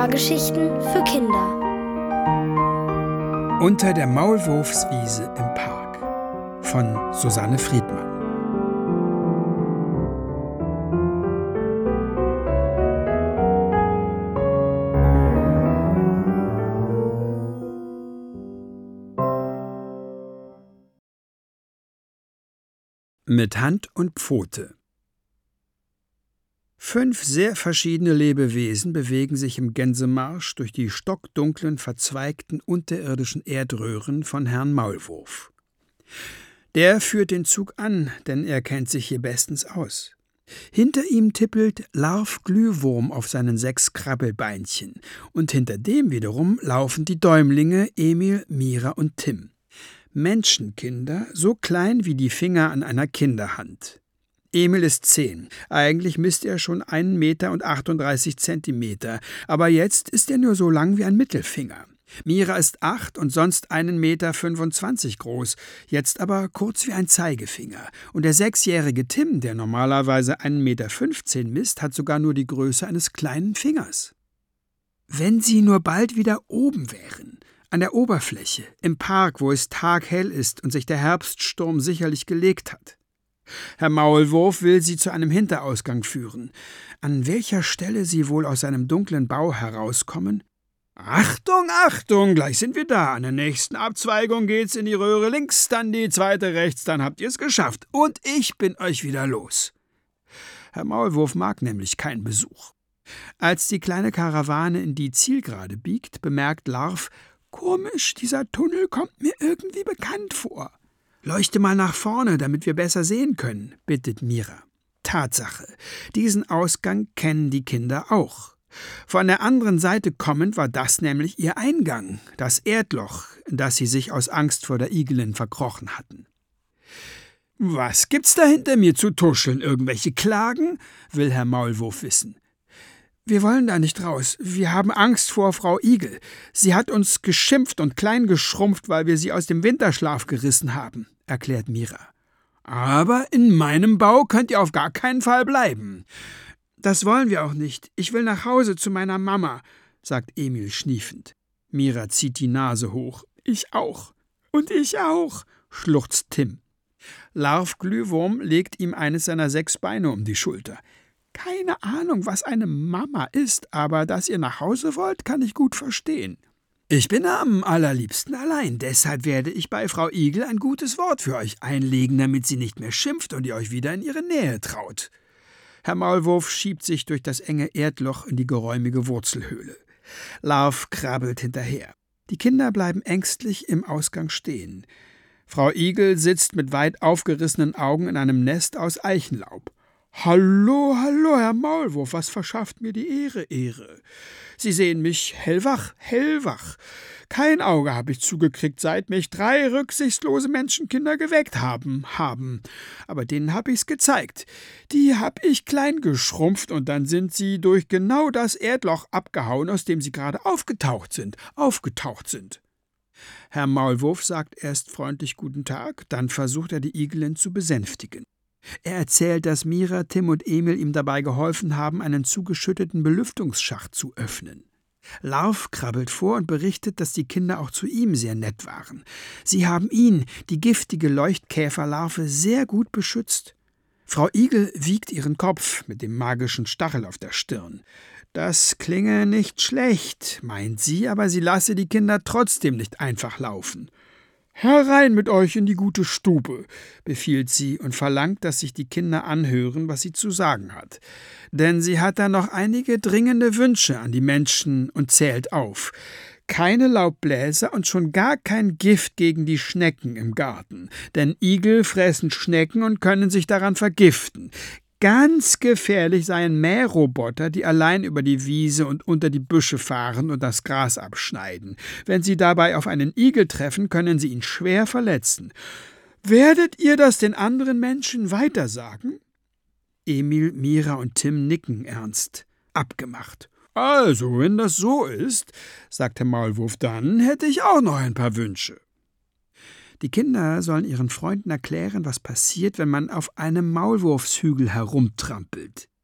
Hörgeschichten für Kinder. Unter der Maulwurfswiese im Park von Susanne Friedmann. Mit Hand und Pfote. 5 sehr verschiedene Lebewesen bewegen sich im Gänsemarsch durch die stockdunklen, verzweigten unterirdischen Erdröhren von Herrn Maulwurf. Der führt den Zug an, denn er kennt sich hier bestens aus. Hinter ihm tippelt Larv Glühwurm auf seinen 6 Krabbelbeinchen, und hinter dem wiederum laufen die Däumlinge Emil, Mira und Tim. Menschenkinder, so klein wie die Finger an einer Kinderhand. Emil ist 10. Eigentlich misst er schon 1,38 Meter, aber jetzt ist er nur so lang wie ein Mittelfinger. Mira ist 8 und sonst 1,25 Meter groß, jetzt aber kurz wie ein Zeigefinger. Und der 6-jährige Tim, der normalerweise 1,15 Meter misst, hat sogar nur die Größe eines kleinen Fingers. Wenn sie nur bald wieder oben wären, an der Oberfläche, im Park, wo es taghell ist und sich der Herbststurm sicherlich gelegt hat. Herr Maulwurf will sie zu einem Hinterausgang führen. An welcher Stelle sie wohl aus seinem dunklen Bau herauskommen? »Achtung, Achtung, gleich sind wir da. An der nächsten Abzweigung geht's in die Röhre links, dann die zweite rechts, dann habt ihr's geschafft. Und ich bin euch wieder los.« Herr Maulwurf mag nämlich keinen Besuch. Als die kleine Karawane in die Zielgerade biegt, bemerkt Larv: »Komisch, dieser Tunnel kommt mir irgendwie bekannt vor.« »Leuchte mal nach vorne, damit wir besser sehen können«, bittet Mira. Tatsache, diesen Ausgang kennen die Kinder auch. Von der anderen Seite kommend war das nämlich ihr Eingang, das Erdloch, in das sie sich aus Angst vor der Igelin verkrochen hatten. »Was gibt's da hinter mir zu tuscheln? Irgendwelche Klagen?« will Herr Maulwurf wissen. »Wir wollen da nicht raus. Wir haben Angst vor Frau Igel. Sie hat uns geschimpft und klein geschrumpft, weil wir sie aus dem Winterschlaf gerissen haben«, erklärt Mira. »Aber in meinem Bau könnt ihr auf gar keinen Fall bleiben.« »Das wollen wir auch nicht. Ich will nach Hause zu meiner Mama«, sagt Emil schniefend. Mira zieht die Nase hoch. »Ich auch. Und ich auch«, schluchzt Tim. Larv Glühwurm legt ihm eines seiner 6 Beine um die Schulter. »Keine Ahnung, was eine Mama ist, aber dass ihr nach Hause wollt, kann ich gut verstehen. Ich bin am allerliebsten allein, deshalb werde ich bei Frau Igel ein gutes Wort für euch einlegen, damit sie nicht mehr schimpft und ihr euch wieder in ihre Nähe traut.« Herr Maulwurf schiebt sich durch das enge Erdloch in die geräumige Wurzelhöhle. Larv krabbelt hinterher. Die Kinder bleiben ängstlich im Ausgang stehen. Frau Igel sitzt mit weit aufgerissenen Augen in einem Nest aus Eichenlaub. »Hallo, hallo, Herr Maulwurf, was verschafft mir die Ehre? Sie sehen mich hellwach. Kein Auge habe ich zugekriegt, seit mich 3 rücksichtslose Menschenkinder geweckt haben. Aber denen habe ich's gezeigt. Die hab ich klein geschrumpft und dann sind sie durch genau das Erdloch abgehauen, aus dem sie gerade aufgetaucht sind. Herr Maulwurf sagt erst freundlich Guten Tag, dann versucht er die Igelin zu besänftigen. Er erzählt, dass Mira, Tim und Emil ihm dabei geholfen haben, einen zugeschütteten Belüftungsschacht zu öffnen. Larv krabbelt vor und berichtet, dass die Kinder auch zu ihm sehr nett waren. Sie haben ihn, die giftige Leuchtkäferlarve, sehr gut beschützt. Frau Igel wiegt ihren Kopf mit dem magischen Stachel auf der Stirn. Das klinge nicht schlecht, meint sie, aber sie lasse die Kinder trotzdem nicht einfach laufen. »Herein mit euch in die gute Stube«, befiehlt sie und verlangt, dass sich die Kinder anhören, was sie zu sagen hat. Denn sie hat da noch einige dringende Wünsche an die Menschen und zählt auf. Keine Laubbläser und schon gar kein Gift gegen die Schnecken im Garten. Denn Igel fressen Schnecken und können sich daran vergiften. Ganz gefährlich seien Mähroboter, die allein über die Wiese und unter die Büsche fahren und das Gras abschneiden. Wenn sie dabei auf einen Igel treffen, können sie ihn schwer verletzen. Werdet ihr das den anderen Menschen weitersagen? Emil, Mira und Tim nicken ernst. Abgemacht. »Also, wenn das so ist«, sagt Herr Maulwurf, »dann hätte ich auch noch ein paar Wünsche.« Die Kinder sollen ihren Freunden erklären, was passiert, wenn man auf einem Maulwurfshügel herumtrampelt.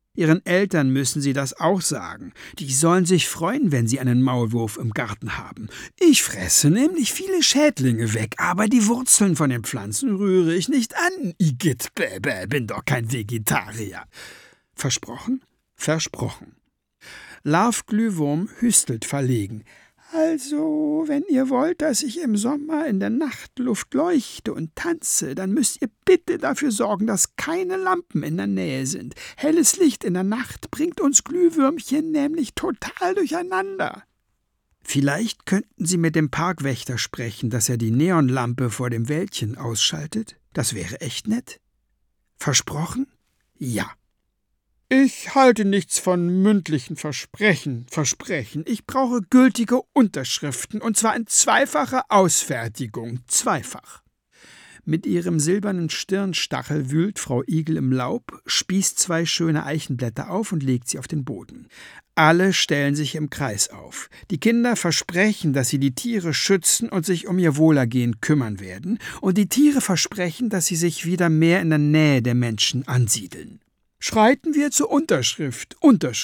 Ihren Eltern müssen Sie das auch sagen. Die sollen sich freuen, wenn sie einen Maulwurf im Garten haben. Ich fresse nämlich viele Schädlinge weg, aber die Wurzeln von den Pflanzen rühre ich nicht an. Igitt, bin doch kein Vegetarier. Versprochen? Versprochen. Larv Glühwurm hüstelt verlegen. Also, wenn ihr wollt, dass ich im Sommer in der Nachtluft leuchte und tanze, dann müsst ihr bitte dafür sorgen, dass keine Lampen in der Nähe sind. Helles Licht in der Nacht bringt uns Glühwürmchen nämlich total durcheinander. Vielleicht könnten Sie mit dem Parkwächter sprechen, dass er die Neonlampe vor dem Wäldchen ausschaltet? Das wäre echt nett. Versprochen? Ja. Ich halte nichts von mündlichen Versprechen. Ich brauche gültige Unterschriften, und zwar in zweifacher Ausfertigung. Zweifach. Mit ihrem silbernen Stirnstachel wühlt Frau Igel im Laub, spießt 2 schöne Eichenblätter auf und legt sie auf den Boden. Alle stellen sich im Kreis auf. Die Kinder versprechen, dass sie die Tiere schützen und sich um ihr Wohlergehen kümmern werden, und die Tiere versprechen, dass sie sich wieder mehr in der Nähe der Menschen ansiedeln. »Schreiten wir zur Unterschrift,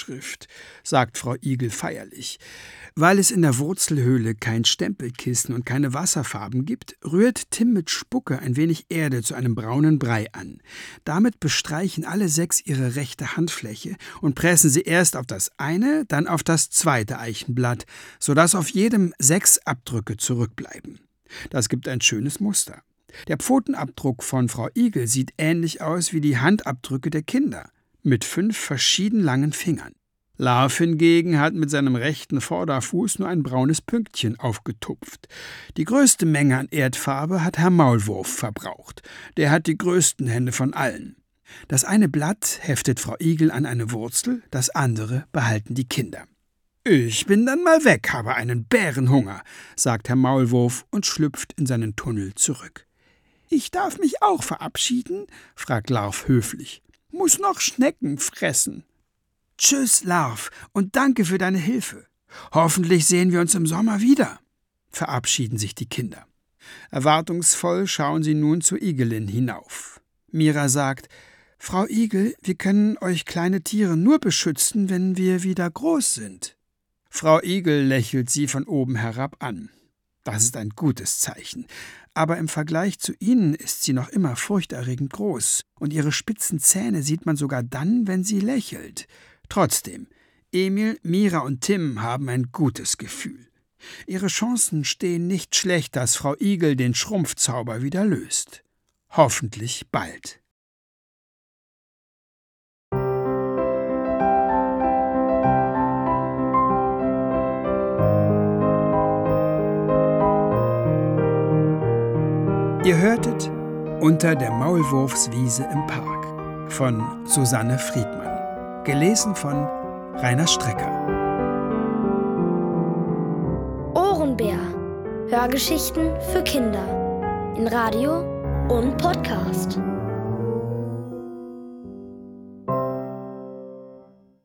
sagt Frau Igel feierlich. Weil es in der Wurzelhöhle kein Stempelkissen und keine Wasserfarben gibt, rührt Tim mit Spucke ein wenig Erde zu einem braunen Brei an. Damit bestreichen alle 6 ihre rechte Handfläche und pressen sie erst auf das eine, dann auf das zweite Eichenblatt, sodass auf jedem 6 Abdrücke zurückbleiben. Das gibt ein schönes Muster. Der Pfotenabdruck von Frau Igel sieht ähnlich aus wie die Handabdrücke der Kinder, mit 5 verschieden langen Fingern. Larv hingegen hat mit seinem rechten Vorderfuß nur ein braunes Pünktchen aufgetupft. Die größte Menge an Erdfarbe hat Herr Maulwurf verbraucht. Der hat die größten Hände von allen. Das eine Blatt heftet Frau Igel an eine Wurzel, das andere behalten die Kinder. »Ich bin dann mal weg, habe einen Bärenhunger«, sagt Herr Maulwurf und schlüpft in seinen Tunnel zurück. »Ich darf mich auch verabschieden?« fragt Larv höflich. »Muss noch Schnecken fressen.« »Tschüss, Larv, und danke für deine Hilfe. Hoffentlich sehen wir uns im Sommer wieder«, verabschieden sich die Kinder. Erwartungsvoll schauen sie nun zu Igelin hinauf. Mira sagt, »Frau Igel, wir können euch kleine Tiere nur beschützen, wenn wir wieder groß sind.« Frau Igel lächelt sie von oben herab an. Das ist ein gutes Zeichen. Aber im Vergleich zu ihnen ist sie noch immer furchterregend groß, und ihre spitzen Zähne sieht man sogar dann, wenn sie lächelt. Trotzdem, Emil, Mira und Tim haben ein gutes Gefühl. Ihre Chancen stehen nicht schlecht, dass Frau Igel den Schrumpfzauber wieder löst. Hoffentlich bald. Ihr hörtet »Unter der Maulwurfswiese im Park« von Susanne Friedmann. Gelesen von Rainer Strecker. Ohrenbär. Hörgeschichten für Kinder. In Radio und Podcast.